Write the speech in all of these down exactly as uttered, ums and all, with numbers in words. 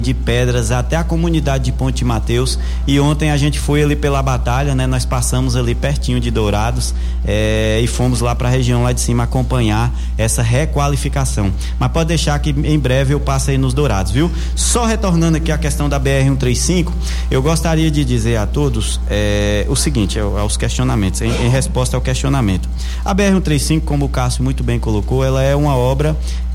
de Pedras até a comunidade de Ponte Mateus, e ontem a gente foi ali pela Batalha, né? Nós passamos ali pertinho de Dourados é, e fomos lá para a região lá de cima acompanhar essa requalificação, mas pode deixar que em breve eu passe aí nos Dourados, viu? Só retornando aqui a questão da B R cento e trinta e cinco, eu gostaria de dizer a todos é, o seguinte, aos questionamentos, em, em resposta ao questionamento. A B R cento e trinta e cinco, como o Cássio muito bem colocou, ela é uma obra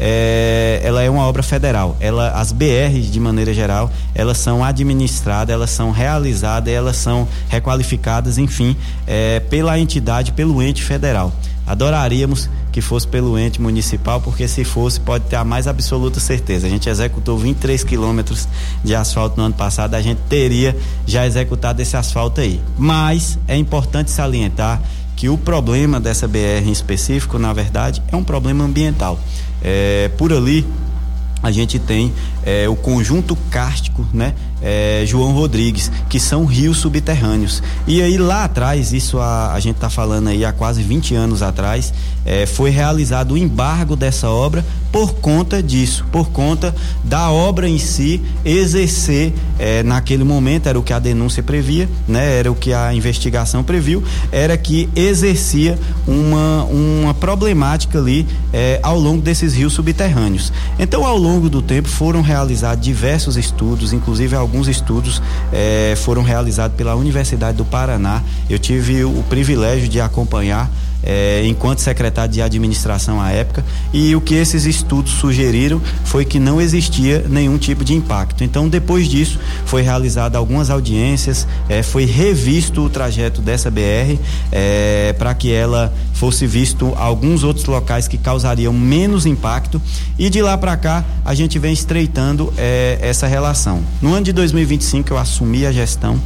é, ela é uma obra federal. Ela, as B Rs de maneira geral, elas são administradas, elas são realizadas, elas são requalificadas, enfim, é, pela entidade, pelo ente federal. Adoraríamos que fosse pelo ente municipal, porque se fosse, pode ter a mais absoluta certeza. A gente executou vinte e três quilômetros de asfalto no ano passado, a gente teria já executado esse asfalto aí. Mas é importante salientar que o problema dessa B R em específico, na verdade, é um problema ambiental. É, por ali a gente tem é, o conjunto kárstico, né? É, João Rodrigues, que são rios subterrâneos. E aí lá atrás, isso a, a gente está falando aí há quase vinte anos atrás, é, foi realizado o embargo dessa obra por conta disso, por conta da obra em si exercer, é, naquele momento, era o que a denúncia previa, né? Era o que a investigação previu, era que exercia uma, uma problemática ali é, ao longo desses rios subterrâneos. Então, ao longo do tempo foram realizados diversos estudos, inclusive alguns estudos eh, foram realizados pela Universidade do Paraná. Eu tive o privilégio de acompanhar eh, enquanto secretário de administração à época, e o que esses estudos sugeriram foi que não existia nenhum tipo de impacto. Então, depois disso, foi realizada algumas audiências, eh, foi revisto o trajeto dessa B R eh, para que ela fosse visto alguns outros locais que causariam menos impacto, e de lá para cá a gente vem estreitando eh, essa relação. No ano de dois mil e vinte e cinco eu assumi a gestão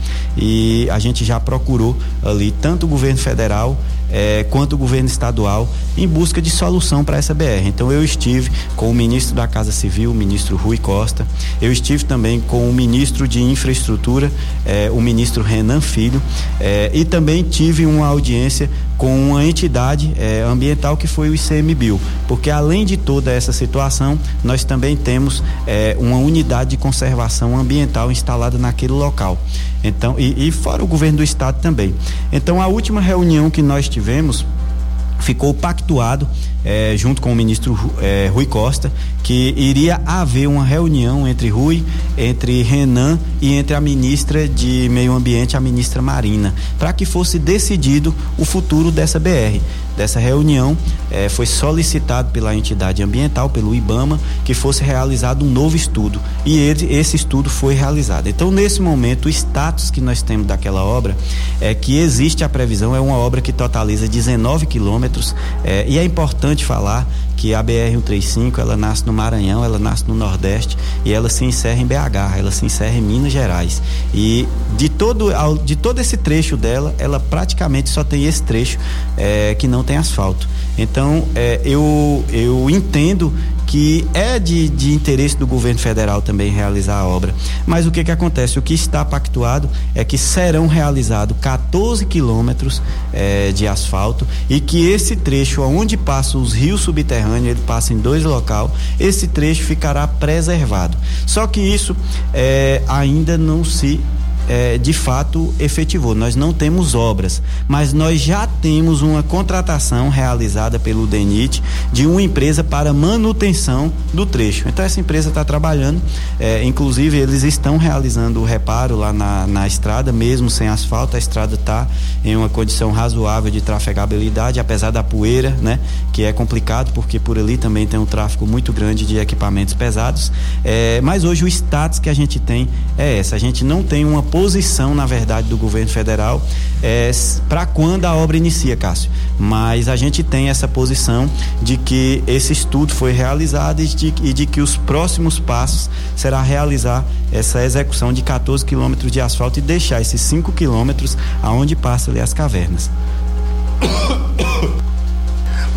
e a gente já procurou ali tanto o governo federal eh, quanto o governo estadual em busca de solução para essa B R. Então eu estive com o ministro da Casa Civil, o ministro Rui Costa, eu estive também com o ministro de Infraestrutura, eh, o ministro Renan Filho, eh, e também tive uma audiência com uma entidade eh, ambiental que foi o I C M B I L, porque além de toda essa situação, nós também temos eh, uma unidade de conservação ambiental instalada naquele local. Então, e, e fora o governo do estado também. Então, a última reunião que nós tivemos, ficou pactuado eh, junto com o ministro eh, Rui Costa, que iria haver uma reunião entre Rui, entre Renan e entre a ministra de Meio Ambiente, a ministra Marina, para que fosse decidido o futuro dessa B R. Dessa reunião eh, foi solicitado pela entidade ambiental, pelo IBAMA, que fosse realizado um novo estudo, e ele, esse estudo foi realizado. Então, nesse momento, o status que nós temos daquela obra é que existe a previsão, é uma obra que totaliza dezenove quilômetros, eh, e é importante falar que a B R cento e trinta e cinco, ela nasce no Maranhão, ela nasce no Nordeste e ela se encerra em B H, ela se encerra em Minas Gerais. E de todo, de todo esse trecho dela, ela praticamente só tem esse trecho é, que não tem asfalto. Então, é, eu, eu entendo que é de, de interesse do governo federal também realizar a obra. Mas o que que acontece? O que está pactuado é que serão realizados quatorze quilômetros eh, de asfalto, e que esse trecho onde passam os rios subterrâneos, ele passa em dois locais, esse trecho ficará preservado. Só que isso eh, ainda não se É, de fato efetivou. Nós não temos obras, mas nós já temos uma contratação realizada pelo DENIT de uma empresa para manutenção do trecho. Então essa empresa está trabalhando, é, inclusive eles estão realizando o reparo lá na, na estrada, mesmo sem asfalto. A estrada está em uma condição razoável de trafegabilidade, apesar da poeira, né, que é complicado, porque por ali também tem um tráfego muito grande de equipamentos pesados, é, mas hoje o status que a gente tem é essa. A gente não tem uma posição, na verdade, do governo federal é, para quando a obra inicia, Cássio, mas a gente tem essa posição de que esse estudo foi realizado e de, e de que os próximos passos será realizar essa execução de quatorze quilômetros de asfalto e deixar esses cinco quilômetros aonde passa ali as cavernas.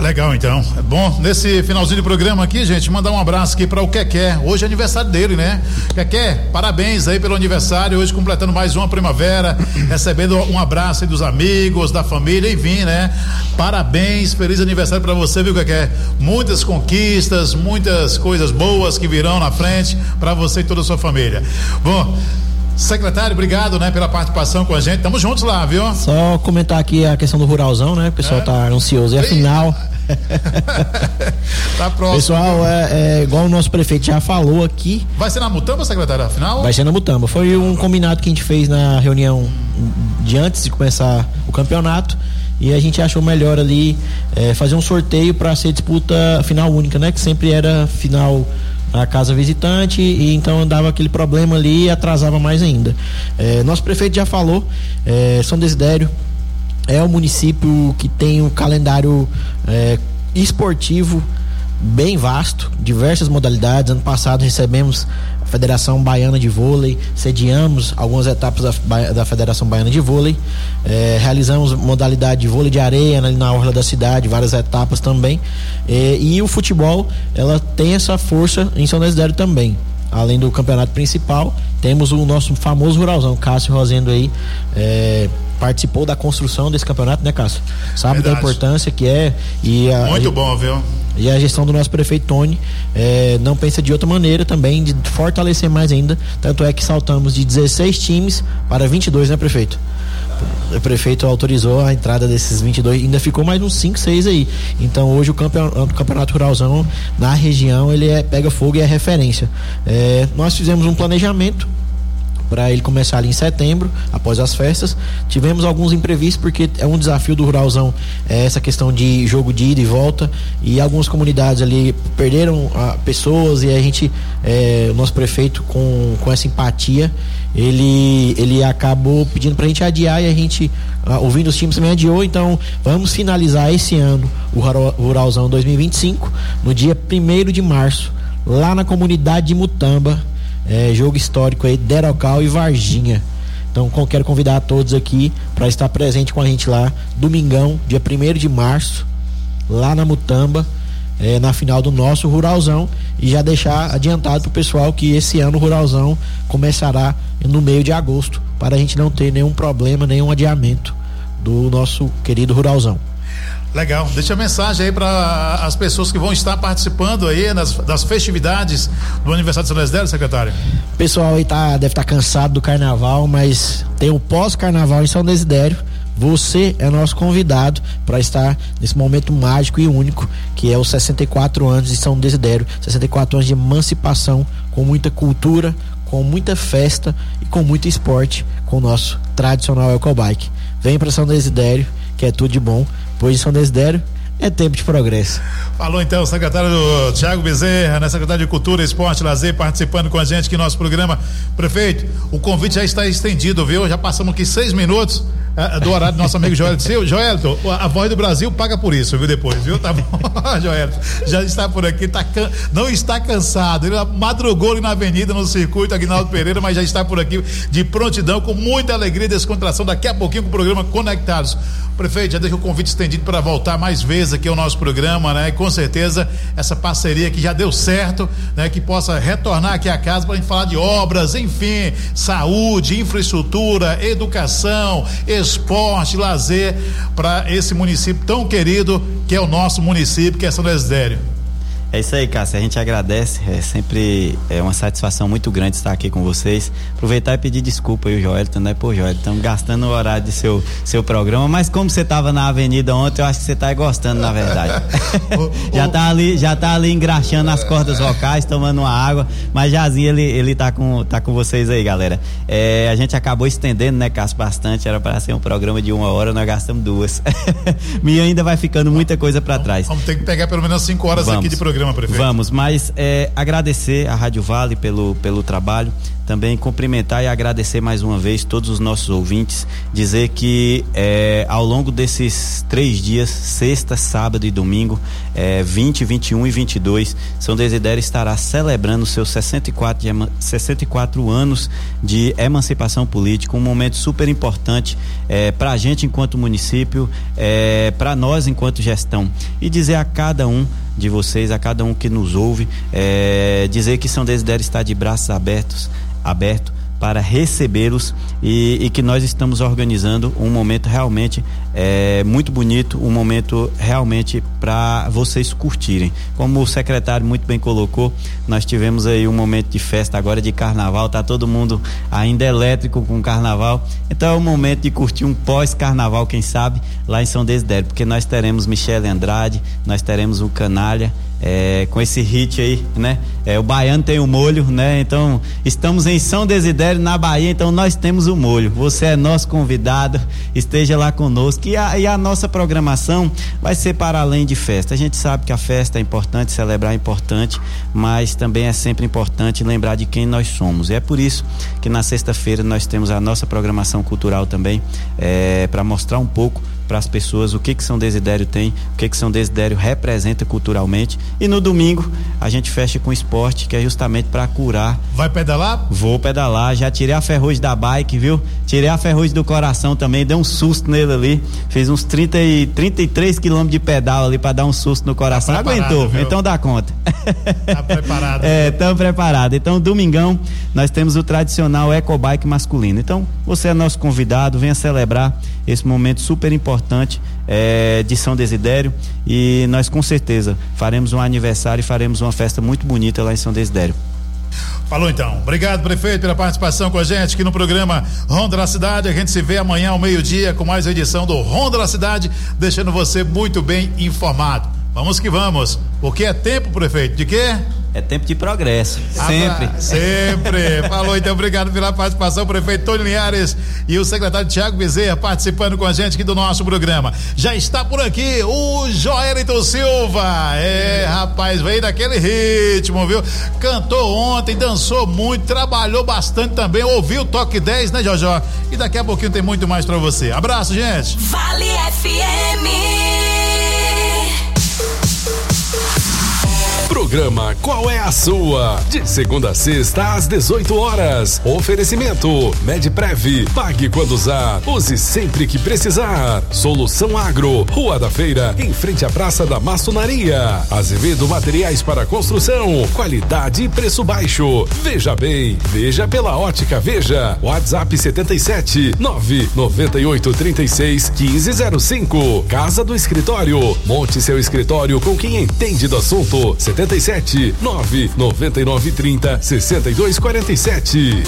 Legal, então. Bom, nesse finalzinho de programa aqui, gente, mandar um abraço aqui para o Keké. Hoje é aniversário dele, né? Keké, parabéns aí pelo aniversário. Hoje completando mais uma primavera, recebendo um abraço aí dos amigos, da família, enfim, né? Parabéns, feliz aniversário para você, viu, Keké? Muitas conquistas, muitas coisas boas que virão na frente para você e toda a sua família. Bom, secretário, obrigado, né, pela participação com a gente. Tamo juntos lá, viu? Só comentar aqui a questão do Ruralzão, né? O pessoal é. tá ansioso. E a final. Tá próximo. Pessoal, é, é igual o nosso prefeito já falou aqui. Vai ser na Mutamba, secretário, a final? Vai ser na Mutamba. Foi um combinado que a gente fez na reunião de antes de começar o campeonato. E a gente achou melhor ali é, fazer um sorteio para ser disputa final única, né? Que sempre era final a casa visitante, e então dava aquele problema ali e atrasava mais ainda. É, nosso prefeito já falou, é, São Desidério é o município que tem um calendário é, esportivo bem vasto, diversas modalidades. Ano passado recebemos a Federação Baiana de Vôlei, sediamos algumas etapas da, da Federação Baiana de Vôlei, é, realizamos modalidade de vôlei de areia na, na orla da cidade, várias etapas também, é, e o futebol, ela tem essa força em São Desidério também. Além do campeonato principal, temos o nosso famoso Ruralzão. Cássio Rosendo aí é, participou da construção desse campeonato, né, Cássio? Sabe Verdade. Da importância que é. E a, Muito e, bom, viu? E a gestão do nosso prefeito Tony é, não pensa de outra maneira também, de fortalecer mais ainda. Tanto é que saltamos de dezesseis times para vinte e dois, né, prefeito? O prefeito autorizou a entrada desses vinte e dois, ainda ficou mais uns cinco, seis aí. Então hoje o campeonato, o campeonato Ruralzão na região, ele é, pega fogo e é referência. É, nós fizemos um planejamento para ele começar ali em setembro, após as festas. Tivemos alguns imprevistos, porque é um desafio do Ruralzão, é essa questão de jogo de ida e volta, e algumas comunidades ali perderam ah, pessoas, e a gente, é, o nosso prefeito com, com essa empatia, ele, ele acabou pedindo pra gente adiar, e a gente, ah, ouvindo os times, também adiou. Então vamos finalizar esse ano o Ruralzão dois mil e vinte e cinco no dia primeiro de março, lá na comunidade de Mutamba. É, jogo histórico aí, Derocal e Varginha. Então quero convidar a todos aqui para estar presente com a gente lá, domingão, dia primeiro de março, lá na Mutamba, é, na final do nosso Ruralzão. E já deixar adiantado pro pessoal que esse ano o Ruralzão começará no meio de agosto, para a gente não ter nenhum problema, nenhum adiamento do nosso querido Ruralzão. Legal, deixa a mensagem aí para as pessoas que vão estar participando aí nas, das festividades do aniversário de São Desidério, secretário. O pessoal aí tá, deve estar tá cansado do carnaval, mas tem o pós-carnaval em São Desidério. Você é nosso convidado para estar nesse momento mágico e único, que é os sessenta e quatro anos de São Desidério, sessenta e quatro anos de emancipação, com muita cultura, com muita festa e com muito esporte, com o nosso tradicional Ecobike. Vem para São Desidério, que é tudo de bom, pois São Desidério é tempo de progresso. Falou então o secretário do Thiago Bezerra, né, secretário de Cultura, Esporte e Lazer, participando com a gente aqui no nosso programa. Prefeito, o convite já está estendido, viu? Já passamos aqui seis minutos uh, do horário do nosso amigo Joelito. Joelito, a Voz do Brasil paga por isso, viu? Depois, viu? Tá bom, Joelito, já está por aqui, tá can... não está cansado, ele madrugou ali na avenida, no circuito Aguinaldo Pereira, mas já está por aqui de prontidão, com muita alegria e descontração, daqui a pouquinho com o programa Conectados. Prefeito, já deixa o convite estendido para voltar mais vezes aqui ao nosso programa, né? E com certeza essa parceria que já deu certo, né? Que possa retornar aqui a casa para a gente falar de obras, enfim, saúde, infraestrutura, educação, esporte, lazer para esse município tão querido que é o nosso município, que é São Desidério. É isso aí, Cássio, a gente agradece, é sempre é uma satisfação muito grande estar aqui com vocês. Aproveitar e pedir desculpa aí o Joelito, né? Pô, Joelito, estamos gastando o horário de seu, seu programa, mas como você estava na avenida ontem, eu acho que você está gostando, na verdade. já está ali, já tá ali engraxando as cordas vocais, tomando uma água, mas Jazinho, ele, ele tá com, tá com vocês aí, galera. É, a gente acabou estendendo, né, Cássio, bastante, era para ser um programa de uma hora, nós gastamos duas. E ainda vai ficando muita coisa para trás. Vamos ter que pegar pelo menos cinco horas Vamos. aqui de programa. programa, prefeito. Vamos, mas é, agradecer a Rádio Vale pelo, pelo trabalho, também cumprimentar e agradecer mais uma vez todos os nossos ouvintes, dizer que é, ao longo desses três dias, sexta, sábado e domingo, é, vinte, vinte e um e vinte e dois, São Desidério estará celebrando seus sessenta e quatro, de, sessenta e quatro anos de emancipação política, um momento super importante é, para a gente enquanto município, é, para nós enquanto gestão, e dizer a cada um de vocês, a cada um que nos ouve, é, dizer que São Desidério está de braços abertos, aberto para recebê-los e, e que nós estamos organizando um momento realmente é, muito bonito, um momento realmente para vocês curtirem. Como o secretário muito bem colocou, nós tivemos aí um momento de festa agora de carnaval, tá todo mundo ainda elétrico com o carnaval, então é o momento de curtir um pós-carnaval, quem sabe, lá em São Desidério, porque nós teremos Michele Andrade, nós teremos o Canalha, É, com esse hit aí, né? É, o baiano tem o molho, né? Então, estamos em São Desidério, na Bahia, então nós temos o molho. Você é nosso convidado, esteja lá conosco. E a, e a nossa programação vai ser para além de festa. A gente sabe que a festa é importante, celebrar é importante, mas também é sempre importante lembrar de quem nós somos. E é por isso que na sexta-feira nós temos a nossa programação cultural também, é, para mostrar um pouco para as pessoas o que que São Desidério tem, o que que São Desidério representa culturalmente. E no domingo a gente fecha com esporte, que é justamente para curar. Vai pedalar? Vou pedalar, já tirei a ferrugem da bike, viu? Tirei a ferrugem do coração também, dei um susto nele ali, fiz uns trinta e, trinta e três quilômetros de pedal ali para dar um susto no coração. Tá aguentou, viu? Então dá conta. Tá preparado. É, tão preparado. Então domingão nós temos o tradicional ecobike masculino. Então você é nosso convidado, venha celebrar esse momento super importante é, de São Desidério, e nós com certeza faremos um aniversário e faremos uma festa muito bonita lá em São Desidério. Falou então. Obrigado, prefeito, pela participação com a gente aqui no programa Ronda da Cidade. A gente se vê amanhã ao meio-dia com mais uma edição do Ronda da Cidade, deixando você muito bem informado. Vamos que vamos. O que é tempo, prefeito? De quê? É tempo de progresso, sempre. Ah, sempre. Falou então, obrigado pela participação, prefeito Tony Linhares e o secretário Tiago Bezerra participando com a gente aqui do nosso programa. Já está por aqui o Joelito Silva. É, rapaz, veio daquele ritmo, viu? Cantou ontem, dançou muito, trabalhou bastante também, ouviu o Toque dez, né, Jojó? E daqui a pouquinho tem muito mais pra você. Abraço, gente. Vale F M. Programa Qual é a Sua? De segunda a sexta às dezoito horas. Oferecimento Medprev. Pague quando usar. Use sempre que precisar. Solução Agro. Rua da Feira, em frente à Praça da Maçonaria. Azevedo Materiais para Construção. Qualidade e preço baixo. Veja bem. Veja pela Ótica Veja. WhatsApp setenta e sete, nove noventa e oito, trinta e seis, quinze zero cinco. Casa do Escritório. Monte seu escritório com quem entende do assunto. setenta e sete, nove noventa e nove, trinta, sessenta e dois, quarenta e sete.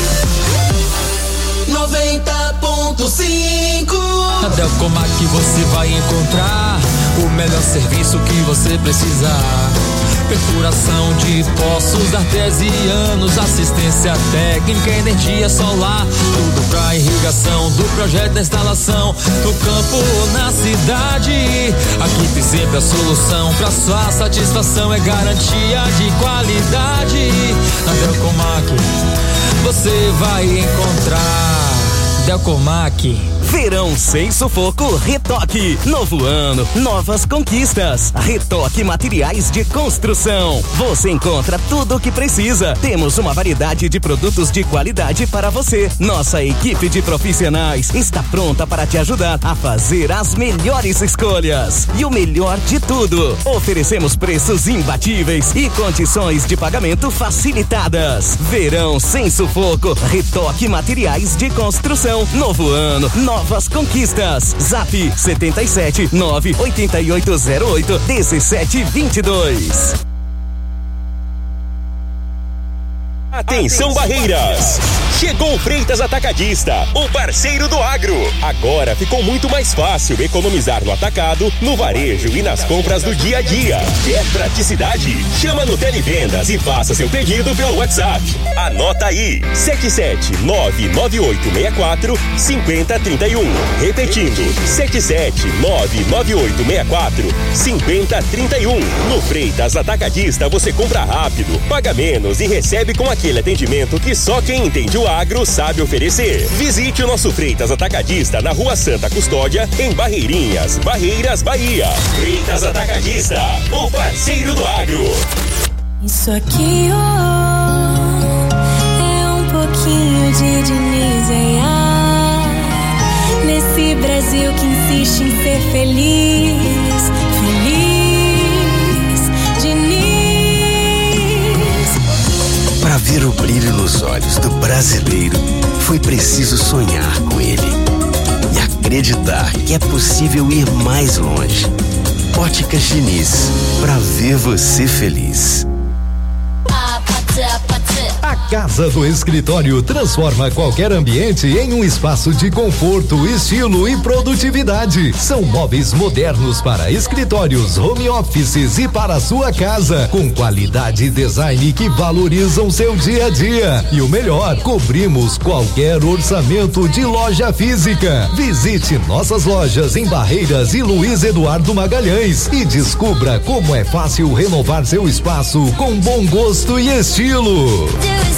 noventa ponto cinco. Na Delcomac você vai encontrar o melhor serviço que você precisar. Perfuração de poços artesianos, assistência técnica, energia solar, tudo pra irrigação, do projeto da instalação, no campo ou na cidade. Aqui tem sempre a solução, pra sua satisfação é garantia de qualidade. Na Delcomac você vai encontrar Delcomac. Verão sem sufoco, Retoque. Novo ano, novas conquistas. Retoque Materiais de Construção. Você encontra tudo o que precisa. Temos uma variedade de produtos de qualidade para você. Nossa equipe de profissionais está pronta para te ajudar a fazer as melhores escolhas. E o melhor de tudo, oferecemos preços imbatíveis e condições de pagamento facilitadas. Verão sem sufoco, Retoque Materiais de Construção. Novo ano, novas conquistas. Zap setenta e sete, nove oito oito zero oito, dezessete vinte e dois. Atenção Barreiras! Chegou o Freitas Atacadista, o parceiro do agro. Agora ficou muito mais fácil economizar no atacado, no varejo e nas compras do dia a dia. Quer praticidade? Chama no Televendas e faça seu pedido pelo WhatsApp. Anota aí, sete sete nove nove oito seis quatro cinco zero três um. Repetindo, sete sete nove nove oito seis quatro cinco zero três um. No Freitas Atacadista você compra rápido, paga menos e recebe com aquele atendimento que só quem entende o agro sabe oferecer. Visite o nosso Freitas Atacadista na Rua Santa Custódia, em Barreirinhas, Barreiras, Bahia. Freitas Atacadista, o parceiro do agro. Isso aqui, oh, é um pouquinho de Diniz em ar. Nesse Brasil que insiste em ser feliz, feliz, Diniz. Para ver o brilho nos olhos do brasileiro, foi preciso sonhar com ele e acreditar que é possível ir mais longe. Óticas Diniz, pra ver você feliz. A Casa do Escritório transforma qualquer ambiente em um espaço de conforto, estilo e produtividade. São móveis modernos para escritórios, home offices e para a sua casa, com qualidade e design que valorizam seu dia a dia. E o melhor, cobrimos qualquer orçamento de loja física. Visite nossas lojas em Barreiras e Luiz Eduardo Magalhães e descubra como é fácil renovar seu espaço com bom gosto e estilo.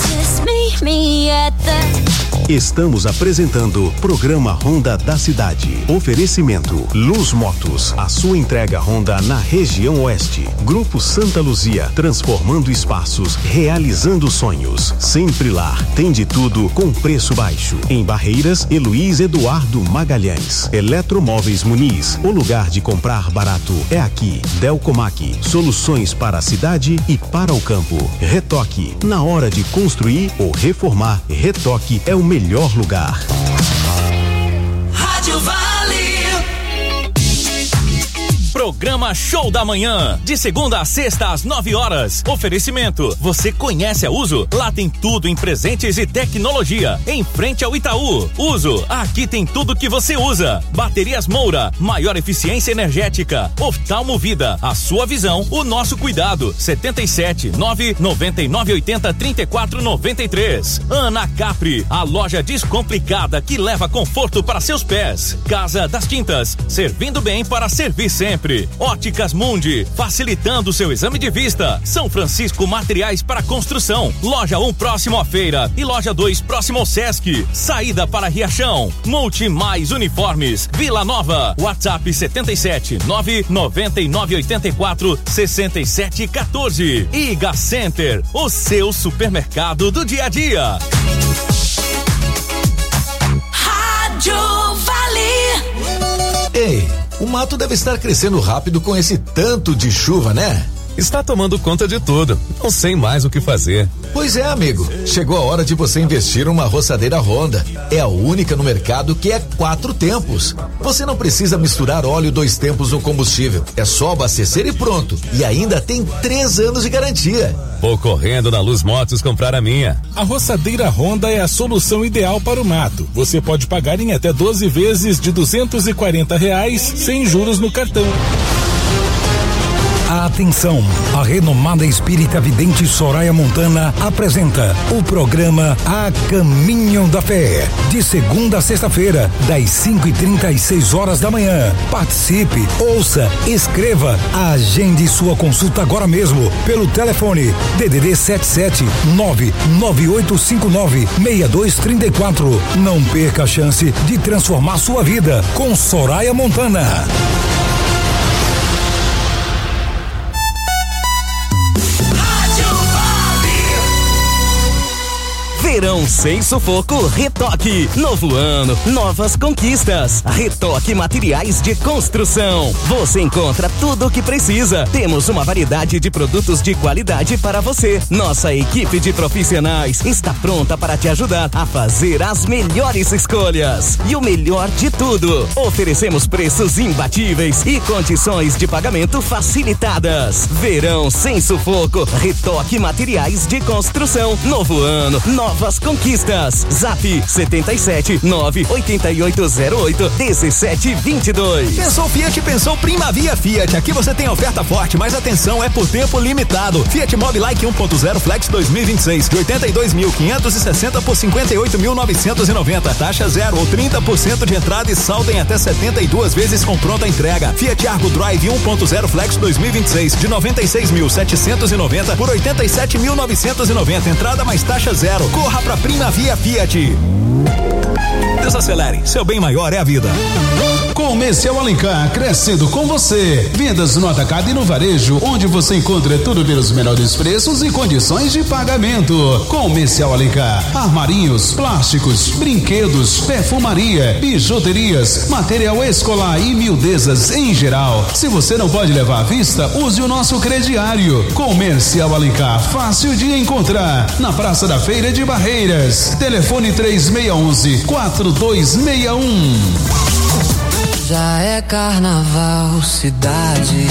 Estamos apresentando Programa Honda da Cidade. Oferecimento Luz Motos, a sua entrega Honda na região oeste. Grupo Santa Luzia, transformando espaços, realizando sonhos. Sempre lá, tem de tudo com preço baixo. Em Barreiras e Luiz Eduardo Magalhães. Eletromóveis Muniz, o lugar de comprar barato é aqui. Delcomac, soluções para a cidade e para o campo. Retoque, na hora de construir ou reformar, Retoque é o melhor lugar. Rádio Vale. Programa Show da Manhã, de segunda a sexta às nove horas. Oferecimento, você conhece a Uso? Lá tem tudo em presentes e tecnologia, em frente ao Itaú. Uso, aqui tem tudo que você usa. Baterias Moura, maior eficiência energética. Oftalmo Vida, a sua visão, o nosso cuidado. setenta e sete, nove noventa e nove oitenta, trinta e quatro noventa e três. Ana Capri, a loja descomplicada que leva conforto para seus pés. Casa das Tintas, servindo bem para servir sempre. Óticas Mundi, facilitando seu exame de vista. São Francisco Materiais para Construção. Loja um próximo à feira e loja dois próximo ao Sesc. Saída para Riachão. Multi Mais Uniformes. Vila Nova. WhatsApp setenta e sete, nove noventa e nove oitenta e quatro, sessenta e sete quatorze. Iga Center, o seu supermercado do dia a dia. Rádio Vale. Ei, o mato deve estar crescendo rápido com esse tanto de chuva, né? Está tomando conta de tudo. Não sei mais o que fazer. Pois é, amigo. Chegou a hora de você investir numa roçadeira Honda. É a única no mercado que é quatro tempos. Você não precisa misturar óleo dois tempos no combustível. É só abastecer e pronto. E ainda tem três anos de garantia. Vou correndo na Luz Motos comprar a minha. A roçadeira Honda é a solução ideal para o mato. Você pode pagar em até doze vezes de duzentos e quarenta reais sem juros no cartão. Atenção, a renomada espírita vidente Soraya Montana apresenta o programa A Caminho da Fé, de segunda a sexta-feira, das cinco e trinta às seis horas da manhã. Participe, ouça, escreva, agende sua consulta agora mesmo pelo telefone D D D sete sete nove nove oito cinco nove seis dois três quatro. Não perca a chance de transformar sua vida com Soraya Montana. Verão sem sufoco, Retoque. Novo ano, novas conquistas. Retoque Materiais de Construção. Você encontra tudo o que precisa. Temos uma variedade de produtos de qualidade para você. Nossa equipe de profissionais está pronta para te ajudar a fazer as melhores escolhas. E o melhor de tudo, oferecemos preços imbatíveis e condições de pagamento facilitadas. Verão sem sufoco, Retoque Materiais de Construção. Novo ano, nova Novas Conquistas. Zap setenta e sete nove oito oito zero oito dezessete vinte e dois. Pensou Fiat, pensou Primavia Fiat. Aqui você tem oferta forte, mas atenção, é por tempo limitado. Fiat Mobi Like um ponto zero Flex dois mil e vinte e seis, de oitenta e dois mil quinhentos e sessenta por cinquenta e oito mil novecentos e noventa. Taxa zero ou trinta por cento de entrada e saldo em até setenta e duas vezes com pronta entrega. Fiat Argo Drive um ponto zero Flex dois mil e vinte e seis, de noventa e seis mil setecentos e noventa por oitenta e sete mil novecentos e noventa. Entrada mais taxa zero. Corra pra Primavia Fiat. Desacelere, seu bem maior é a vida. Comercial Alencar, crescendo com você. Vendas no atacado e no varejo, onde você encontra tudo pelos menores preços e condições de pagamento. Comercial Alencar, armarinhos, plásticos, brinquedos, perfumaria, bijuterias, material escolar e miudezas em geral. Se você não pode levar à vista, use o nosso crediário. Comercial Alencar, fácil de encontrar, na Praça da Feira de Barreiras. Telefone três seis um um, quatro dois seis um. Já é carnaval, cidade.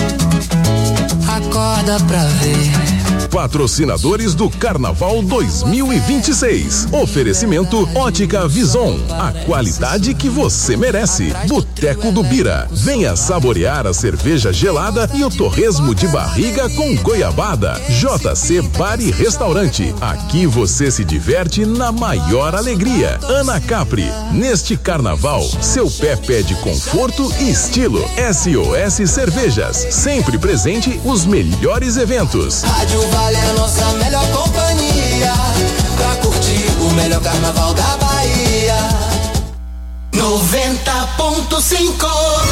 Acorda pra ver. Patrocinadores do Carnaval dois mil e vinte e seis. Oferecimento Ótica Vison, a qualidade que você merece. Boteco do Bira, venha saborear a cerveja gelada e o torresmo de barriga com goiabada. J C Bar e Restaurante, aqui você se diverte na maior alegria. Ana Capri, neste carnaval, seu pé pede conforto e estilo. S O S Cervejas, sempre presente os melhores eventos. Rádio Vale é a nossa melhor companhia, pra curtir o melhor carnaval da Bahia. noventa ponto cinco.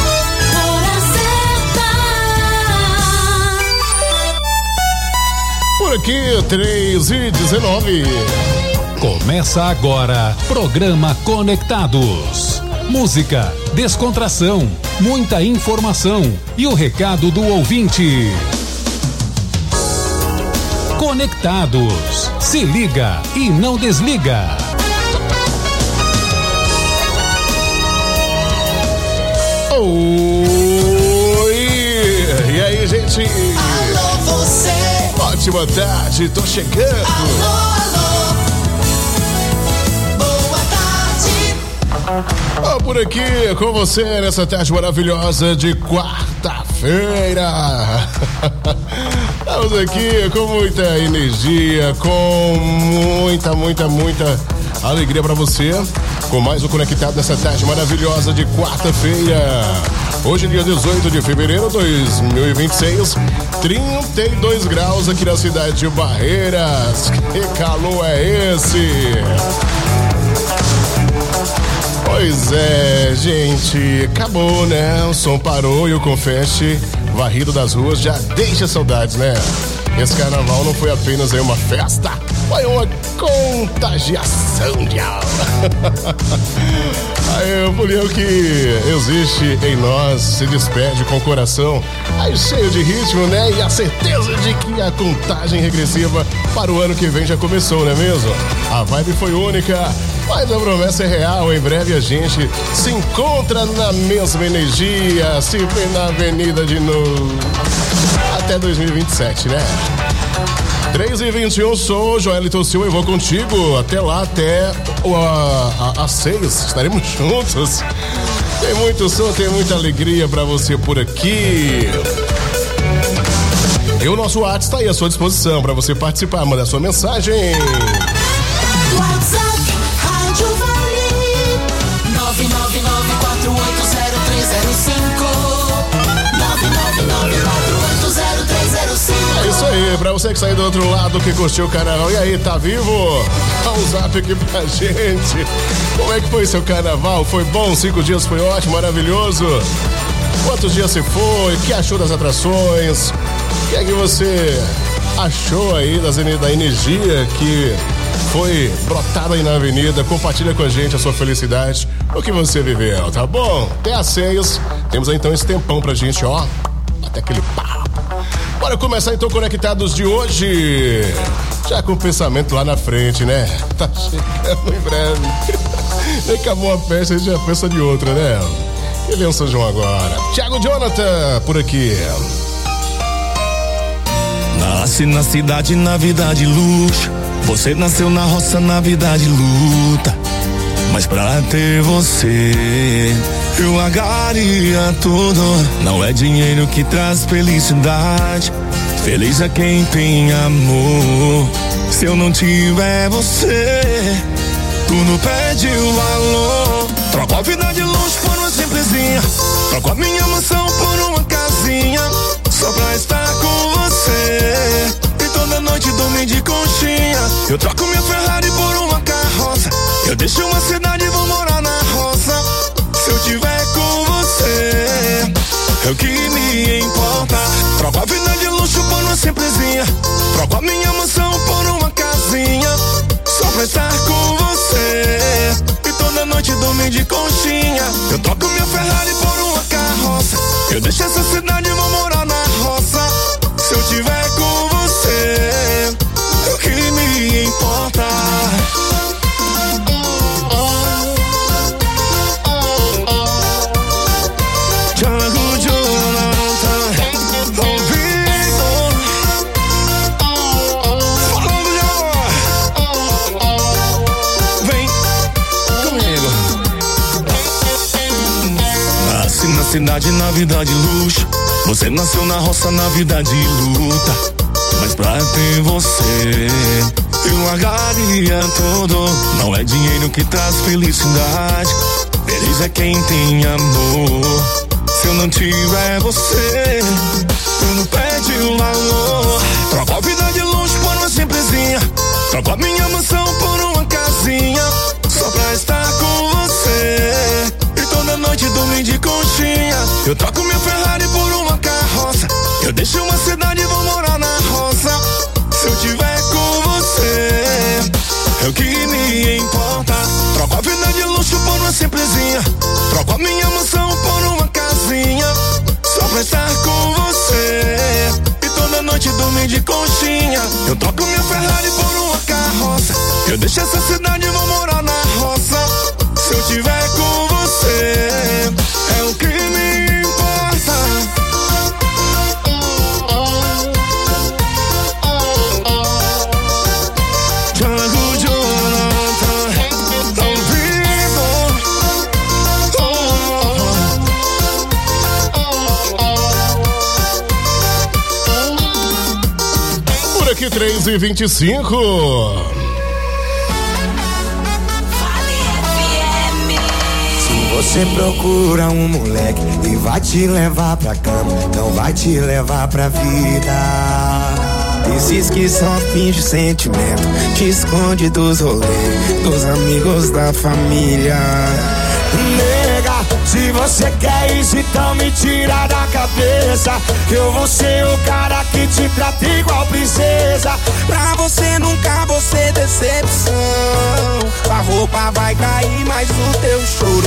Por aqui, três e dezenove. Começa agora, programa Conectados. Música, descontração, muita informação e o recado do ouvinte. Conectados. Se liga e não desliga. Oi! E aí, gente? Alô, você! Ótima tarde, tô chegando. Alô, alô! Boa tarde! Oh, por aqui com você nessa tarde maravilhosa de quarta-feira. Estamos aqui com muita energia, com muita, muita, muita alegria pra você, com mais um Conectado nessa tarde maravilhosa de quarta-feira. Hoje, dia dezoito de fevereiro de dois mil e vinte e seis, trinta e dois graus aqui na cidade de Barreiras. Que calor é esse? Pois é, gente, acabou, né? O som parou e o confete varrido das ruas já deixa saudades, né? Esse carnaval não foi apenas aí uma festa, foi uma contagiação de alma. Aí o bulhão que existe em nós se despede com o coração aí cheio de ritmo, né? E a certeza de que a contagem regressiva para o ano que vem já começou, não é mesmo? A vibe foi única, mas a promessa é real. Em breve a gente se encontra na mesma energia, se vê na avenida de novo. Até dois mil e vinte e sete, né? três e vinte e um, sou Joelito Silva e vou contigo até lá, até às seis. Estaremos juntos. Tem muito som, tem muita alegria pra você por aqui. E o nosso WhatsApp está aí à sua disposição pra você participar, mandar sua mensagem. WhatsApp Rádio Vale nove nove nove quatro oito zero três zero cinco nove nove nove quatro oito zero três zero cinco. É isso aí, pra você que saiu do outro lado, que curtiu o carnaval. E aí, tá vivo? Dá um zap aqui pra gente. Como é que foi seu carnaval? Foi bom? Cinco dias foi ótimo, maravilhoso? Quantos dias você foi? O que achou das atrações? O que é que você achou aí das, da energia que foi brotada aí na avenida? Compartilha com a gente a sua felicidade, o que você viveu, tá bom? Até às seis, temos aí então esse tempão pra gente, ó, até aquele papo. Bora começar então Conectados de hoje, já com o pensamento lá na frente, né? Tá chegando em breve. Nem acabou a festa, a gente já pensa de outra, né? Que vem o São João agora. Thiago Jonathan, por aqui. Nasce na cidade, na vida de luxo, Você nasceu na roça, na vida de luta, mas pra ter você eu largaria tudo. Não é dinheiro que traz felicidade, feliz é quem tem amor. Se eu não tiver você, tudo perde o valor. Troco a vida de luxo por uma simplesinha, troco a minha mansão por uma casinha, só pra estar com você. E toda noite dormir de conchinha. Eu troco minha Ferrari por uma carroça, eu deixo uma cidade e vou morar na roça. Se eu tiver com você, é o que me importa. Troco a vida de luxo por uma simplesinha, troco a minha mansão por uma casinha, só pra estar com você. E toda noite dormir de conchinha. Eu troco minha Ferrari por uma carroça, eu deixo essa cidade e vou morar na roça. Se eu tiver com você, é o que me importa. Cidade na vida de luxo, você nasceu na roça na vida de luta, mas pra ter você eu largaria tudo. Não é dinheiro que traz felicidade, feliz é quem tem amor. Se eu não tiver você, tudo perde o valor. Troco a vida de luxo por uma simplesinha, troco a minha mansão por uma casinha, só pra estar com você. Toda noite dormir de conchinha. Eu troco minha Ferrari por uma carroça, eu deixo uma cidade e vou morar na roça. Se eu tiver com você, é o que me importa. Troco a vida de luxo por uma simplesinha, troco a minha mansão por uma casinha, só pra estar com você. E toda noite dormir de conchinha. Eu troco minha Ferrari por uma carroça, eu deixo essa cidade e vou morar na roça. Se eu tiver com você, é o que me importa. Django Jonathan, ao vivo. Por aqui três e vinte e cinco. Você procura um moleque e vai te levar pra cama, não vai te levar pra vida. Esses que só finge sentimento, te esconde dos rolês, dos amigos da família. Nega, se você quer isso, então me tira da cabeça, que eu vou ser o cara que te trata igual princesa. Pra você nunca vou ser decepção, a roupa vai cair, mas o teu choro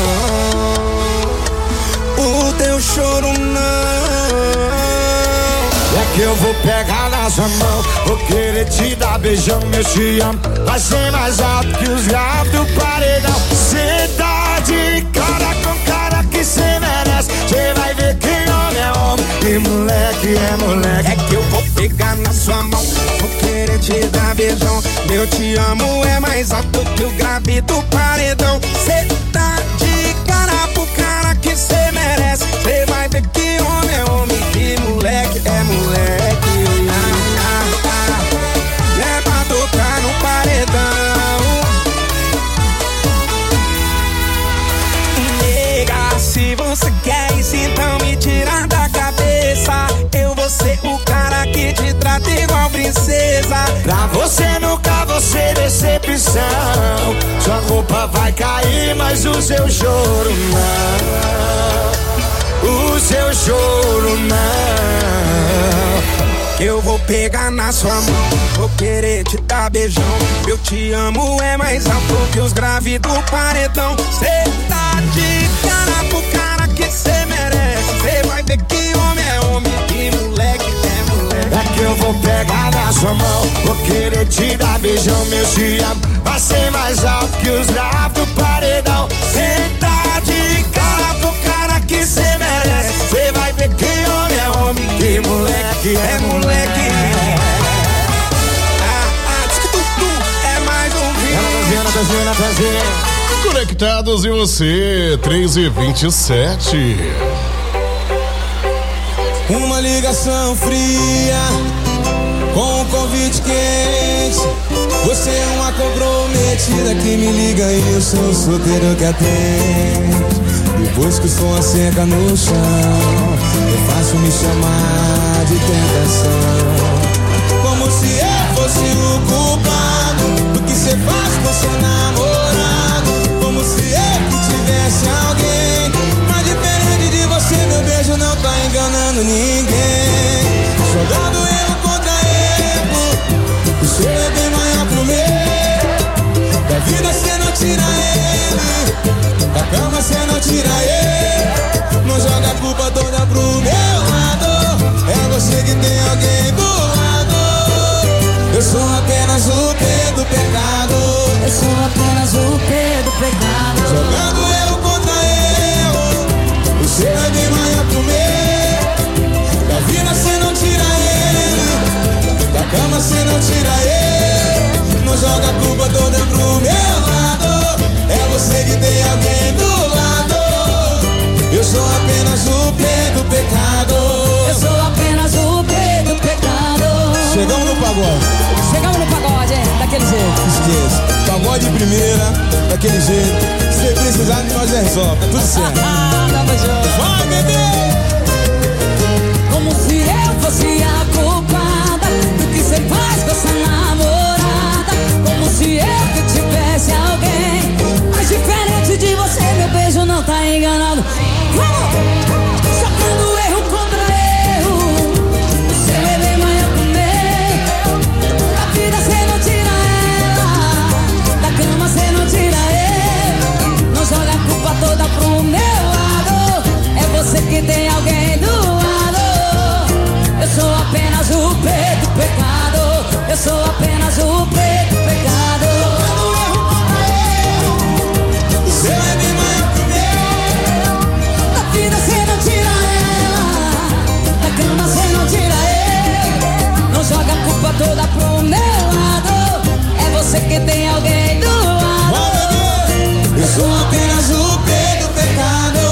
não. O teu choro não. É que eu vou pegar na sua mão, vou querer te dar beijão, meu te amo vai ser mais alto que os graves do paredão. Cê tá de cara com cara que cê merece, cê vai ver que homem é homem e moleque é moleque. É que eu vou pegar na sua mão, vou querer te dar beijão, meu te amo é mais alto que o grave do paredão. Cê tá de cara pro cara que cê merece, cê vai ver que homem é homem e moleque é moleque. Ah, ah, ah. É pra tocar no paredão. Nega, se você quer isso, então me tira da cabeça, eu vou ser o cara que te trata igual princesa. Pra você nunca vou ser decepção, sua roupa vai cair, mas o seu choro não. O seu choro não. Que eu vou pegar na sua mão, vou querer te dar beijão, eu te amo é mais alto que os graves do paredão. Cê tá de cara pro cara que cê merece, cê vai ver que homem é homem e moleque é moleque. É que eu vou pegar na sua mão, vou querer te dar beijão, meu te amo vai ser mais alto que os graves do paredão. Cê tá de cara pro cara que cê merece, cê vai ver que homem é homem e moleque é moleque. Ah, ah, diz que tu Continue na traseira. Conectados e você, três e vinte e sete. Uma ligação fria com um convite quente. Você é uma comprometida que me liga e eu sou o solteiro que atende. Depois que o som seca no chão, é fácil me chamar de tentação. Como se eu fosse o culpado do que cê faz com seu namorado. Como se eu que tivesse alguém. Mas diferente de você, meu beijo não tá enganando ninguém. Jogando erro contra erro, o seu é bem maior pro meu. Da vida cê não tira ele, da cama cê não tira ele. Não joga a culpa toda pro meu lado. É você que tem alguém do lado. Eu sou apenas o P do pecado. Eu sou apenas o P do pecado. Jogando erro contra erro, o seu é bem maior pro meu. Da vida cê não tira ele, da cama cê não tira ele. Não joga a culpa toda pro meu lado. É você que tem alguém do lado. Eu sou apenas o P do pecado. Eu sou apenas o P do pecado. Chegamos no pagode. Chegamos no pagode, é, daquele jeito. Esqueça. Pagode de primeira, daquele jeito. Se precisar de nós, resolve. Tá tudo certo. Tamo junto. Vai, bebê! Como se eu fosse a culpada do que cê faz com essa namorada. Como se eu que tivesse alguém. Mas diferente de você, meu beijo não tá enganado. Vamos! Jogando erro contra erro, o seu é bem maior que o meu. Da vida cê não tira ela, da cama cê não tira ele. Não joga a culpa toda pro meu lado. É você que tem alguém do lado. Eu sou apenas o P do pecado. Eu sou apenas o P do pecado. Jogando erro contra erro, o seu é bem maior que o meu. Da vida cê não tira ela, da cama cê não tira ele. Não joga a culpa toda pro meu lado. É você que tem alguém do lado. Eu sou apenas o P do pecado.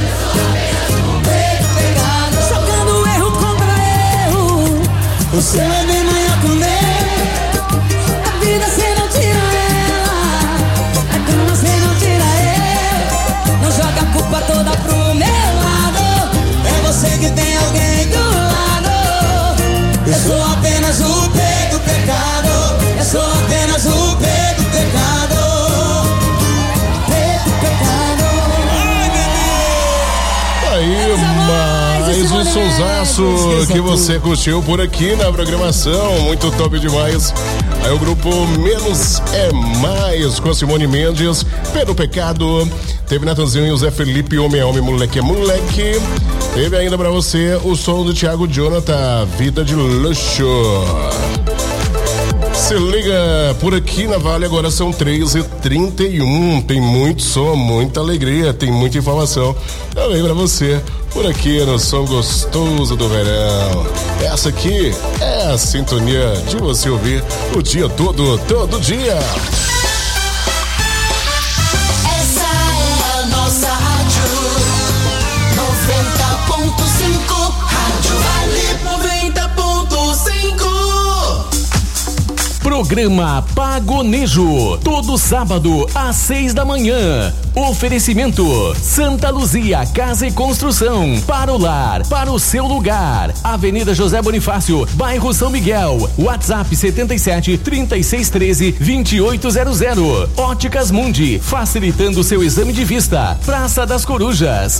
Jogando erro contra erro, o seu é bem maior que o meu. a vida cê não tira ela, a cama cê não tira ele. Não joga a culpa toda pro meu lado. É você que tem alguém do lado. Eu sou apenas o P do pecado. Eu sou apenas o P do pecado. P do pecado. Ai, bebê! Aí, mais um sonsaço que você curtiu por aqui na programação, muito top demais. Aí o grupo Menos é Mais com Simone Mendes, Pedro Pecado, teve Natanzinho e o Zé Felipe, Homem é Homem, Moleque é Moleque. Teve ainda pra você o som do Thiago Jonathan, Vida de Luxo. Se liga por aqui na Vale, agora são três e trinta e um. Tem muito som, muita alegria, tem muita informação também pra você por aqui no Som Gostoso do Verão. Essa aqui é a sintonia de você ouvir o dia todo, todo dia. Essa é a nossa rádio noventa ponto cinco. Rádio Vale noventa ponto cinco. Programa Pagonejo, todo sábado às seis da manhã. Oferecimento Santa Luzia Casa e Construção, para o lar, para o seu lugar. Avenida José Bonifácio, bairro São Miguel. WhatsApp setenta e sete, trinta e seis, treze, vinte e oito zero zero. Óticas Mundi, facilitando seu exame de vista. Praça das Corujas.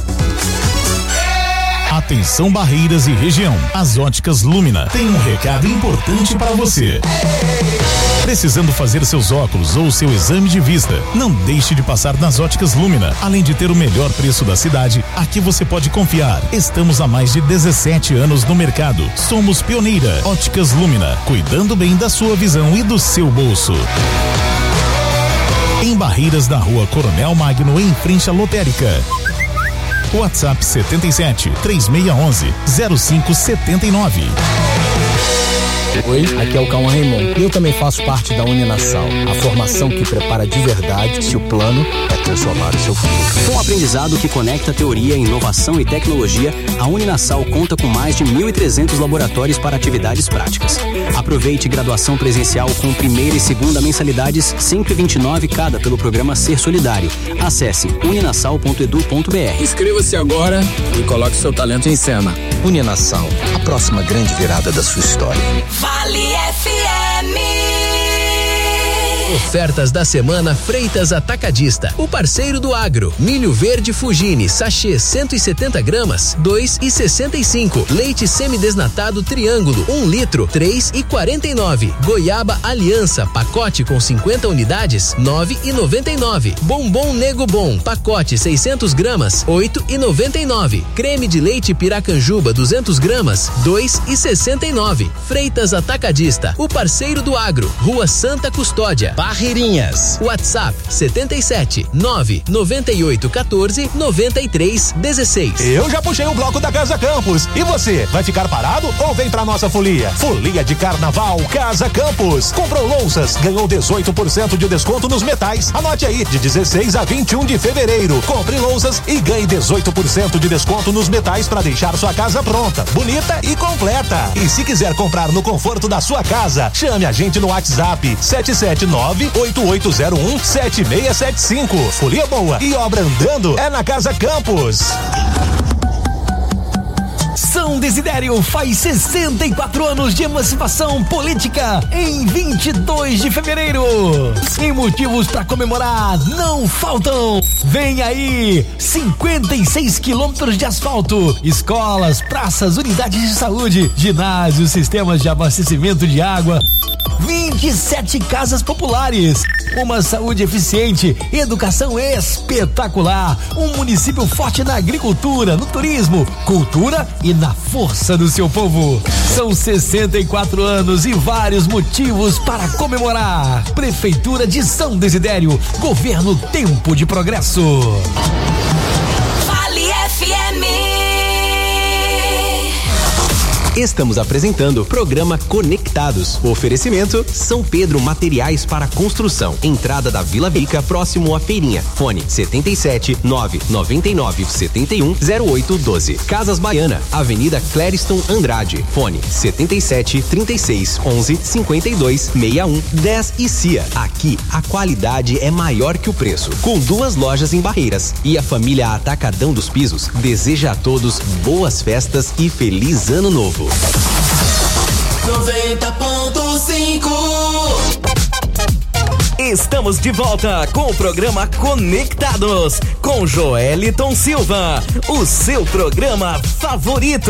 Atenção Barreiras e região. As Óticas Lumina tem um recado importante para você. Precisando fazer seus óculos ou seu exame de vista? Não deixe de passar nas Óticas Lumina. Além de ter o melhor preço da cidade, aqui você pode confiar. Estamos há mais de dezessete anos no mercado. Somos pioneira. Óticas Lumina, cuidando bem da sua visão e do seu bolso. Em Barreiras, na Rua Coronel Magno, em frente à lotérica. WhatsApp setenta e sete, três seis um um, zero cinco sete nove. Oi, aqui é o Cauã Raymond. Eu também faço parte da Uninasal, a formação que prepara de verdade se o plano é transformar o seu futuro. Com um aprendizado que conecta teoria, inovação e tecnologia, a Uninasal conta com mais de mil e trezentos laboratórios para atividades práticas. Aproveite graduação presencial com primeira e segunda mensalidades cento e vinte e nove cada pelo programa Ser Solidário. Acesse uninasal ponto edu ponto br. Inscreva-se agora e coloque seu talento em cena. Uninasal, a próxima grande virada da sua história. Vale F M. Ofertas da semana Freitas Atacadista, o parceiro do agro. Milho verde Fugini, sachê cento e setenta gramas, dois e sessenta e cinco. Leite semidesnatado Triângulo, um litro, três e quarenta e nove. Goiaba Aliança, pacote com cinquenta unidades, nove e noventa e nove. Bombom Nego Bom, pacote seiscentos gramas, oito e noventa e nove. Creme de leite Piracanjuba duzentos gramas, dois e sessenta e nove. Freitas Atacadista, o parceiro do agro. Rua Santa Custódia, Barreirinhas. WhatsApp setenta e sete, nove, noventa e oito, quatorze, noventa e três, dezesseis. Eu já puxei o bloco da Casa Campos. E você, vai ficar parado ou vem pra nossa folia? Folia de Carnaval Casa Campos. Comprou louças, ganhou dezoito por cento de desconto nos metais. Anote aí, de dezesseis a vinte e um de fevereiro. Compre louças e ganhe dezoito por cento de desconto nos metais para deixar sua casa pronta, bonita e completa. E se quiser comprar no conforto da sua casa, chame a gente no WhatsApp sete sete nove, oito oito zero um, sete seis sete cinco. Folia boa e obra andando é na Casa Campos. São Desidério faz sessenta e quatro anos de emancipação política em vinte e dois de fevereiro. E motivos para comemorar não faltam. Vem aí, cinquenta e seis quilômetros de asfalto, escolas, praças, unidades de saúde, ginásios, sistemas de abastecimento de água, vinte e sete casas populares, uma saúde eficiente, educação espetacular, um município forte na agricultura, no turismo, cultura e na força do seu povo. São sessenta e quatro anos e vários motivos para comemorar. Prefeitura de São Desidério, governo Tempo de Progresso. Vale F M. Estamos apresentando o programa Conectados. Oferecimento São Pedro Materiais para Construção. Entrada da Vila Vica, próximo à Feirinha. Fone setenta e sete, nove noventa e nove, setenta e um, zero oito doze. Casas Baiana, Avenida Clériston Andrade. Fone setenta e sete, trinta e seis, onze, cinquenta e dois, sessenta e um, dez e C I A. Aqui a qualidade é maior que o preço. Com duas lojas em Barreiras. E a família Atacadão dos Pisos deseja a todos boas festas e feliz ano novo. noventa ponto cinco. Estamos de volta com o programa Conectados com Joeliton Silva, o seu programa favorito.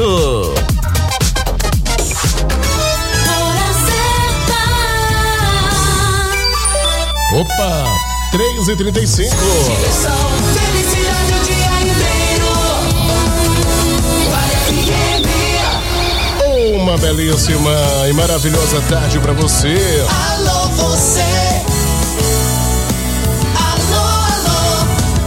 Opa, três e trinta e cinco. Felicidade o dia inteiro. Uma belíssima e maravilhosa tarde pra você. Alô, você. Alô, alô.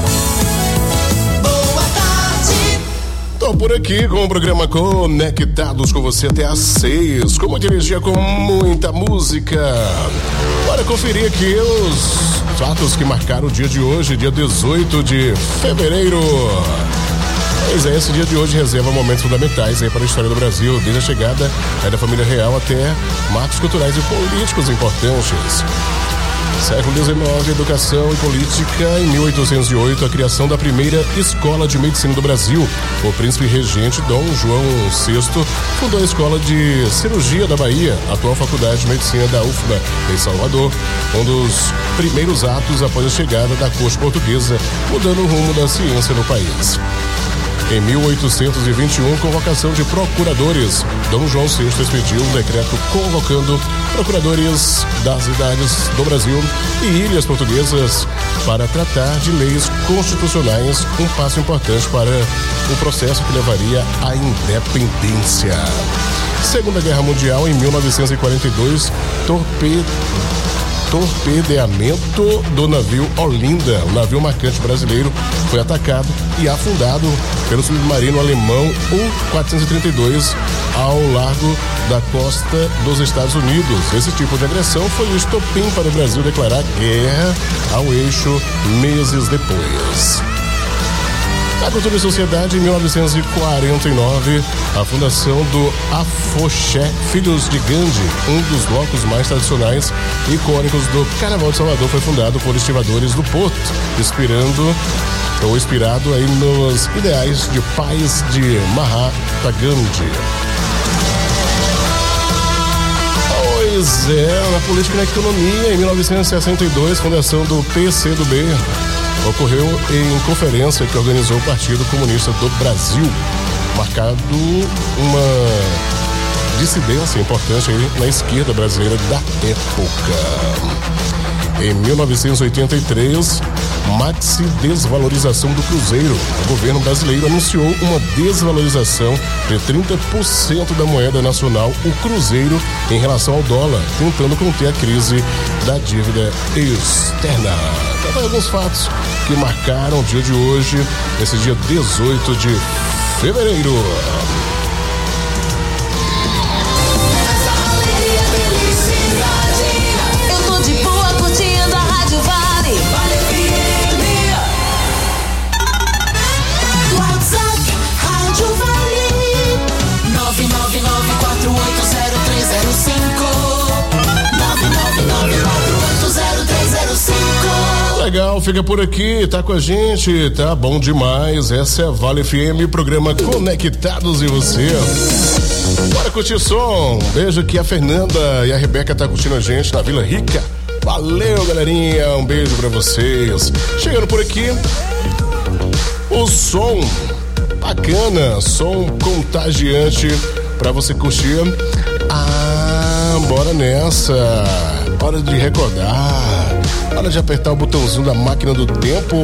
Boa tarde. Tô por aqui com o programa Conectados com você até às seis. Com muita energia, com muita música. Bora conferir aqui os fatos que marcaram o dia de hoje, dia dezoito de fevereiro. Pois é, esse dia de hoje reserva momentos fundamentais aí para a história do Brasil, desde a chegada aí da família real até marcos culturais e políticos importantes. Século dezenove, educação e política. Em mil oitocentos e oito, a criação da primeira escola de medicina do Brasil. O príncipe regente Dom João sexto fundou a Escola de Cirurgia da Bahia, atual Faculdade de Medicina da U F B A, em Salvador. Um dos primeiros atos após a chegada da corte portuguesa, mudando o rumo da ciência no país. Em mil oitocentos e vinte e um, convocação de procuradores. Dom João sexto expediu um decreto convocando procuradores das cidades do Brasil e ilhas portuguesas para tratar de leis constitucionais, um passo importante para o processo que levaria à independência. Segunda Guerra Mundial, em mil novecentos e quarenta e dois, torpedo torpedeamento do navio Olinda. O navio mercante brasileiro foi atacado e afundado pelo submarino alemão U quatrocentos e trinta e dois ao largo da costa dos Estados Unidos. Esse tipo de agressão foi o estopim para o Brasil declarar guerra ao eixo meses depois. Na Cultura e Sociedade, em mil novecentos e quarenta e nove, a fundação do Afoxé Filhos de Gandhi, um dos blocos mais tradicionais e icônicos do Carnaval de Salvador, foi fundado por estivadores do Porto, inspirando ou inspirado aí nos ideais de pais de Mahatma Gandhi. Pois é, na política e na economia, em mil novecentos e sessenta e dois, fundação do P C do B ocorreu em conferência que organizou o Partido Comunista do Brasil, marcado uma dissidência importante aí na esquerda brasileira da época. Em mil novecentos e oitenta e três, maxi desvalorização do Cruzeiro. O governo brasileiro anunciou uma desvalorização de trinta por cento da moeda nacional, o Cruzeiro, em relação ao dólar, tentando conter a crise da dívida externa. Então, alguns fatos que marcaram o dia de hoje, esse dia dezoito de fevereiro. Legal, fica por aqui, tá com a gente, tá bom demais. Essa é a Vale F M, programa Conectados e Você. Bora curtir o som. Beijo aqui a Fernanda e a Rebeca tá curtindo a gente na Vila Rica. Valeu, galerinha, um beijo pra vocês. Chegando por aqui, o som bacana, som contagiante pra você curtir. Ah, bora nessa. Hora de recordar. Hora de apertar o botãozinho da máquina do tempo.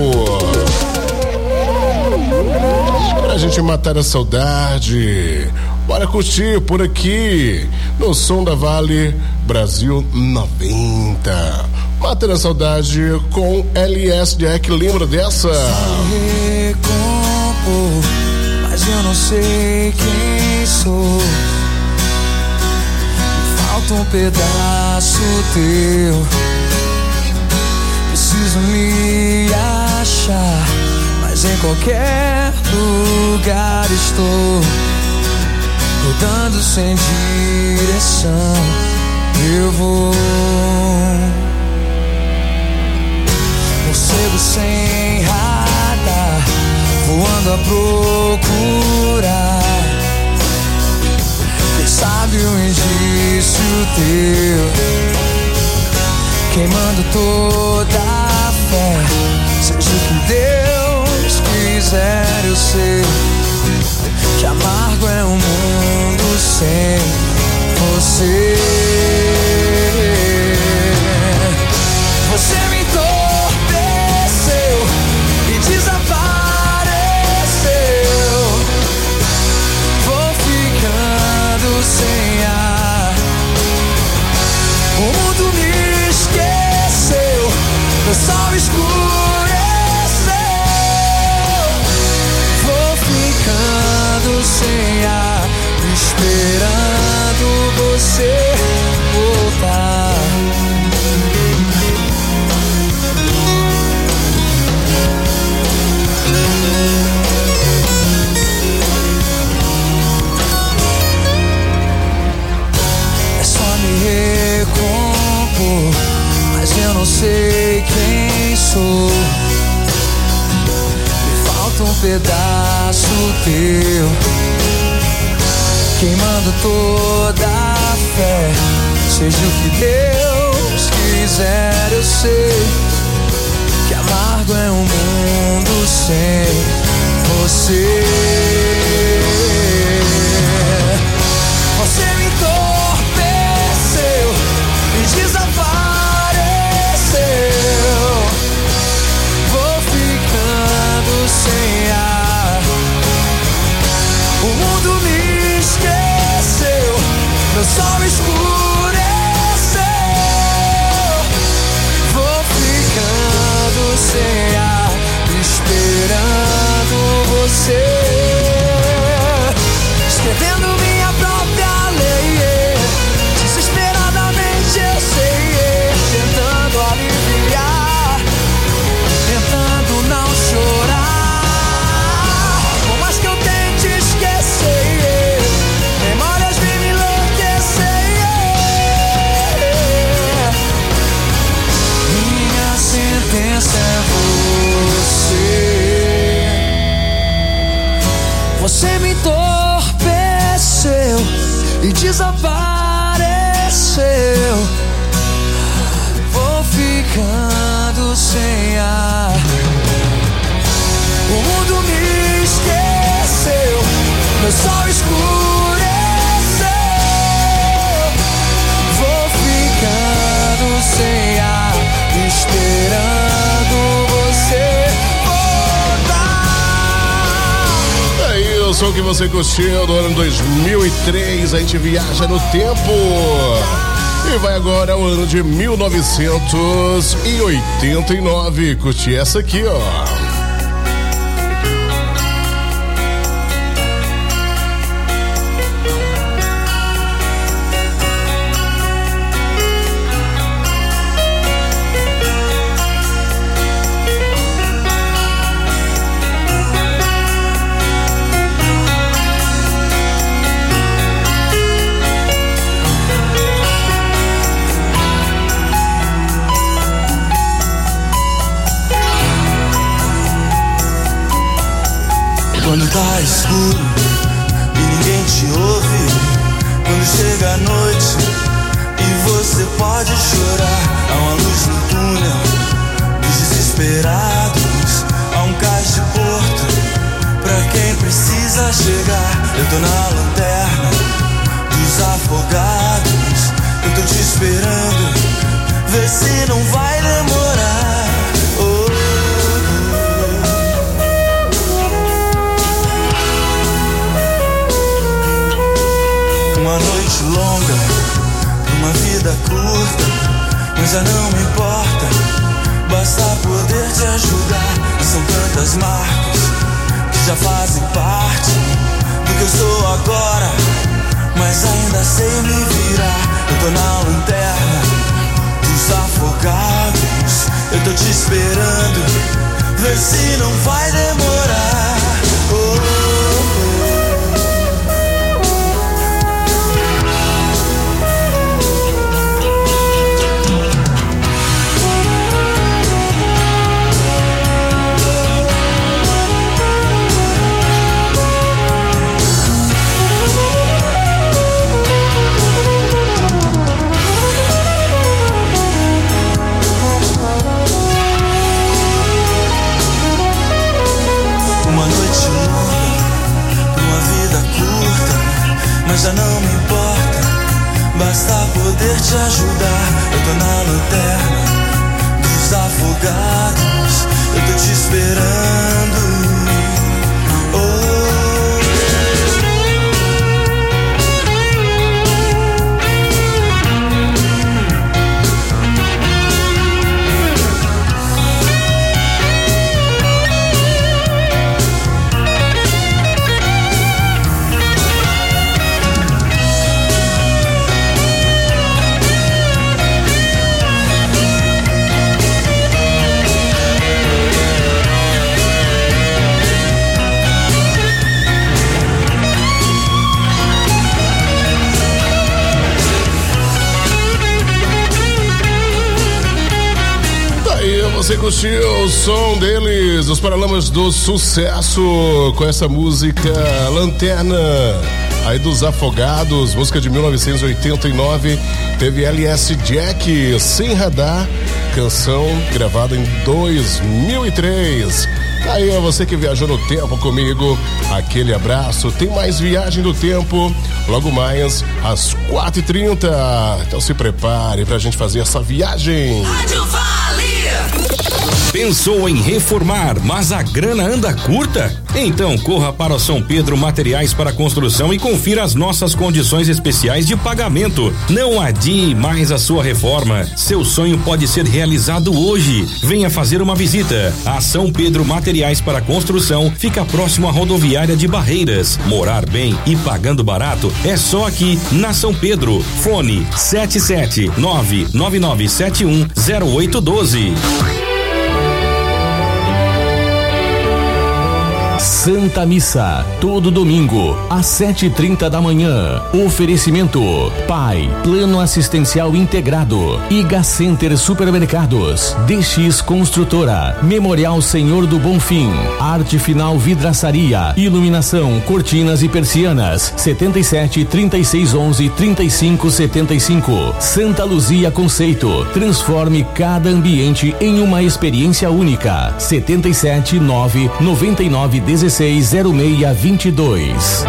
Pra gente matar a saudade. Bora curtir por aqui no som da Vale Brasil noventa. Matando a saudade com L S Jack. Lembra dessa? Recompor, mas eu não sei quem sou. Falta um pedaço teu. Preciso me achar, mas em qualquer lugar estou rodando sem direção. Eu vou morcego sem radar, voando a procurar. Quem sabe um indício teu, queimando toda a fé. Seja o que Deus quiser, eu sei que amargo é um mundo sem você. Você me entorpeceu e desapareceu. Vou ficando sem ar. O mundo me esqueceu, meu sol escureceu. Vou ficando sem ar, esperando você voltar. É só me recompor, mas eu não sei quem sou. Me falta um pedaço teu, queimando toda a fé. Seja o que Deus quiser, eu sei que amargo é um mundo sem você. Você me entorpeceu e desapareceu. Vou ficando sem ar. O mundo me esqueceu, meu sol escureceu. Você me entorpeceu e desapareceu. Vou ficando sem ar. O mundo me esqueceu, meu sol escureceu. Vou ficando sem ar, esperando você voltar. É isso, o que você curtiu do ano dois mil e três, a gente viaja no tempo. E vai agora ao ano de mil novecentos e oitenta e nove. Curti essa aqui, ó. Quando tá escuro e ninguém te ouve, quando chega a noite e você pode chorar, há uma luz no túnel dos desesperados, há um cais de porto pra quem precisa chegar. Eu tô na lanterna dos afogados, eu tô te esperando, vê se não vai demorar. Oh. Uma noite longa, uma vida curta, mas já não me importa, basta poder te ajudar. E são tantas marcas que já fazem parte do que eu sou agora, mas ainda sei me virar. Eu tô na lanterna dos afogados, eu tô te esperando, vê se não vai demorar. Oh, oh. Mas já não me importa, basta poder te ajudar. Eu tô na lanterna dos afogados, eu tô te esperando. Oh. Você curtiu o som deles, os Paralamas do Sucesso, com essa música Lanterna, aí dos Afogados, música de mil novecentos e oitenta e nove. Teve L S Jack, Sem Radar, canção gravada em dois mil e três. Aí, ó, você que viajou no tempo comigo, aquele abraço. Tem mais Viagem do Tempo, logo mais às quatro e trinta. Então se prepare pra gente fazer essa viagem. Rádio Vale! Pensou em reformar, mas a grana anda curta? Então corra para o São Pedro Materiais para Construção e confira as nossas condições especiais de pagamento. Não adie mais a sua reforma. Seu sonho pode ser realizado hoje. Venha fazer uma visita. A São Pedro Materiais para Construção fica próximo à rodoviária de Barreiras. Morar bem e pagando barato é só aqui na São Pedro. Fone sete sete nove nove nove sete um zero oito um dois. Santa Missa, todo domingo, às sete e trinta da manhã. Oferecimento: Pai, Plano Assistencial Integrado, Iga Center Supermercados, D X Construtora, Memorial Senhor do Bonfim, Arte Final Vidraçaria, Iluminação, Cortinas e Persianas, setenta e sete, trinta e seis, onze, trinta e cinco, setenta e cinco. Santa Luzia Conceito, transforme cada ambiente em uma experiência única. setenta e sete, nove, noventa e nove, dezesseis, zero seis, vinte e dois.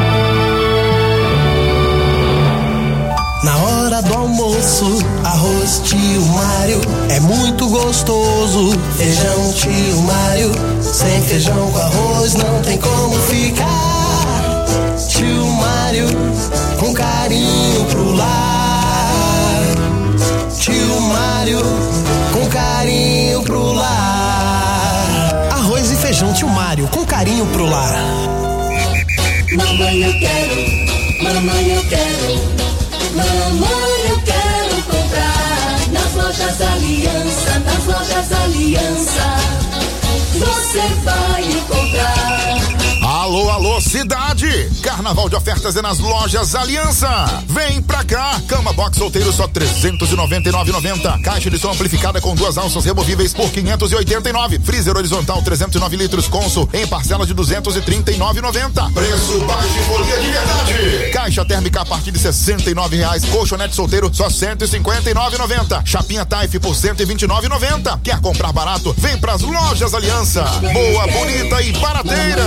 Na hora do almoço, arroz tio Mário é muito gostoso. Feijão tio Mário, sem feijão com arroz não tem como ficar. Tio Mário, com carinho pro lar. Tio Mário, com carinho pro lar. Arroz e feijão tio Mário, com carinho pro lar. Mamãe eu quero, mamãe eu quero. Mamãe, eu quero comprar nas lojas Aliança, nas lojas Aliança. Você vai encontrar. Alô, alô, cidade! Carnaval de ofertas é nas lojas Aliança. Vem pra cá! Cama box solteiro só trezentos e noventa e nove reais e noventa centavos. Caixa de som amplificada com duas alças removíveis por quinhentos e oitenta e nove reais. Freezer horizontal trezentos e nove litros Consul em parcela de duzentos e trinta e nove reais e noventa centavos. Preço baixo e folia de verdade. Caixa térmica a partir de sessenta e nove reais. Colchonete solteiro só cento e cinquenta e nove reais e noventa centavos. Chapinha Taif por cento e vinte e nove reais e noventa centavos. Quer comprar barato? Vem pras lojas Aliança. Boa, bonita e barateira.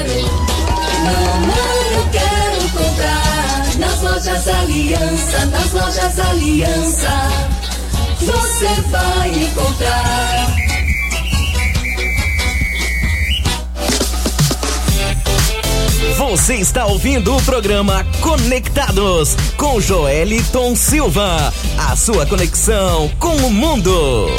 Mamãe, eu quero comprar nas lojas Aliança, nas lojas Aliança. Você vai encontrar. Você está ouvindo o programa Conectados com Joeliton Silva, a sua conexão com o mundo.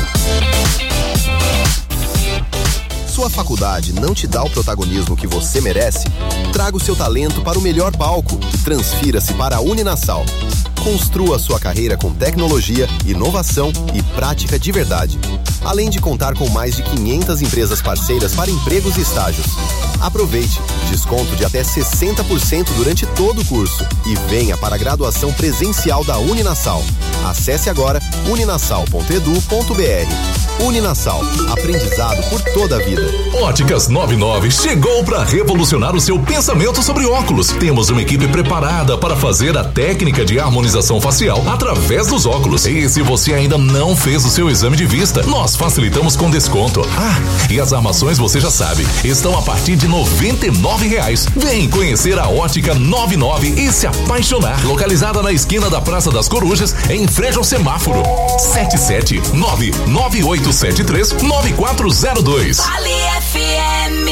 Sua faculdade não te dá o protagonismo que você merece? Traga o seu talento para o melhor palco e transfira-se para a Uninasal. Construa sua carreira com tecnologia, inovação e prática de verdade. Além de contar com mais de quinhentas empresas parceiras para empregos e estágios. Aproveite, desconto de até sessenta por cento durante todo o curso e venha para a graduação presencial da Uninasal. Acesse agora uninasal ponto edu ponto br. Uninasal, aprendizado por toda a vida. Óticas noventa e nove chegou para revolucionar o seu pensamento sobre óculos. Temos uma equipe preparada para fazer a técnica de harmonização facial através dos óculos. E se você ainda não fez o seu exame de vista, nós facilitamos com desconto. Ah, e as armações você já sabe, estão a partir de noventa e nove reais. Vem conhecer a Ótica noventa e nove e se apaixonar. Localizada na esquina da Praça das Corujas, em frente ao semáforo. sete sete nove nove oito sete três nove quatro zero dois. Vale F M.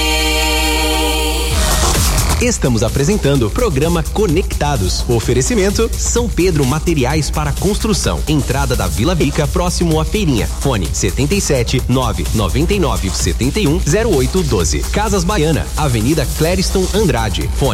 Estamos apresentando o programa Conectados. Oferecimento: São Pedro Materiais para Construção. Entrada da Vila Bica, próximo à Feirinha. Fone setenta e sete, nove noventa e nove, setenta e um, zero oito doze. Casas Baiana, Avenida Clériston Andrade. Fone